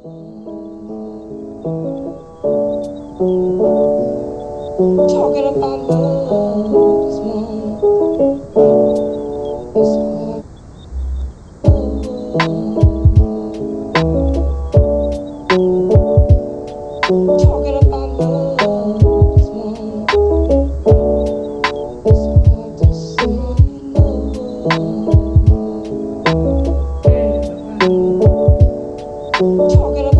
Talking about love this morning is hard. Talking about love this morning is hard to say no. Talking